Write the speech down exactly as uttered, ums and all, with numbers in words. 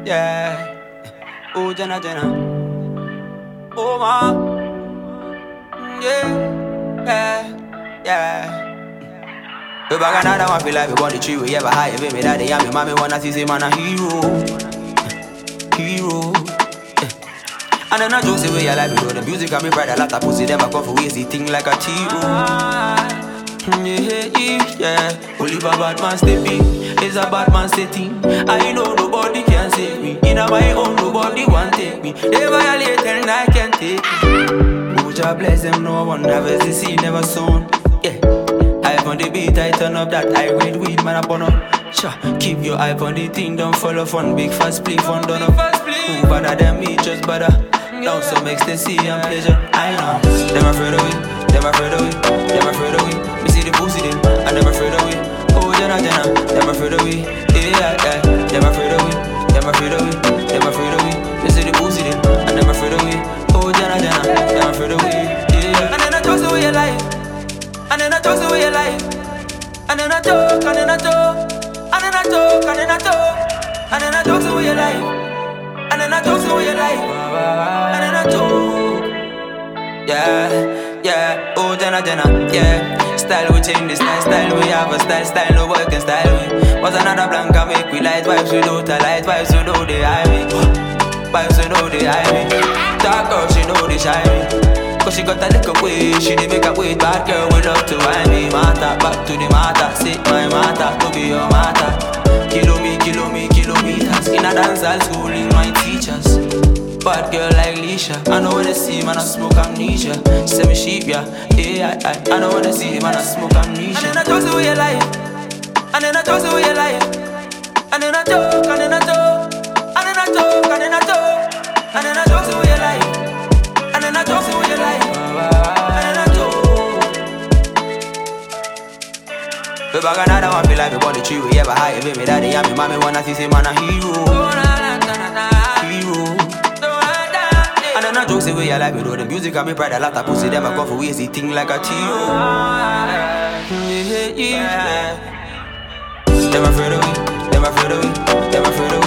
yeah. Oh, Jenna, Jenna. Oh, ma. Yeah, yeah, yeah. We back another one, feel like we want the tree. We ever high, baby, daddy, and me mommy wanna see, say, man, a hero. Hero. And then I just say, way I like me, though. The music and me pride, a lot of pussy, them I come for ways, they think like a hero. Yeah, yeah, yeah. Only a bad man stepping, it's a bad man setting. I know nobody can save me. In my own, nobody want take me. They violate and I can't take it. Who just bless them, no one never see, see, never soon. Yeah, I on the beat, I turn up that I grade weed, man, up on up. Sure, keep your eye on the thing, don't follow fun, big fast play, fun done up. Who better than me, just better. Now some ecstasy and pleasure, I know. Them afraid of it, them afraid of it, them afraid of it. Me see the pussy them, I never afraid of it. Oh, Jenna, Jenna, them afraid of it. Yeah, yeah, them afraid of it, them afraid of it, them afraid of it. Me see the pussy them, I never afraid of it. Oh, Jenna, Jenna, them afraid of it. Yeah. And then I toss away your life, and then I toss away your life, and then I talk, and then I talk, and then I talk, and then I talk, and then I toss away your life, and then I toss away your life, and then I talk. Yeah, yeah, oh Jenna, Jenna, yeah. Style we change this style, style we have a style, style no boy can style we. Was another blank and make we light vibes without a light vibes without the eye me. Vibes without the eye me. Dark girl she know the shy me. Cause she got a little way, she did make a wait. Bad girl we love to eye me. Matter, back to the matter, say my matter, to be your matter. Kilo me, kilo me, kilometers. In a dance hall schooling my teachers. Bad girl like Leisha, I know what they see, man, I smoke amnesia. Say me sheep, yeah, yeah, I, I know what they see, man, I smoke amnesia. And then I toss away your life, and then I toss away your life, and then I talk, and then I talk, and then I talk, and then I talk, and then I toss away your life, and then I toss away your life, and then I talk. We back another one, feel like we want the tree, we ever high, baby, daddy, and me mommy wanna see, say, man, a hero. Hero. And then I joke say way I like me though. The music and me pride, a lot of pussy them I go for ways, they think like a hero. Yeah, yeah, yeah. Them afraid of me, them afraid of me, them afraid of me.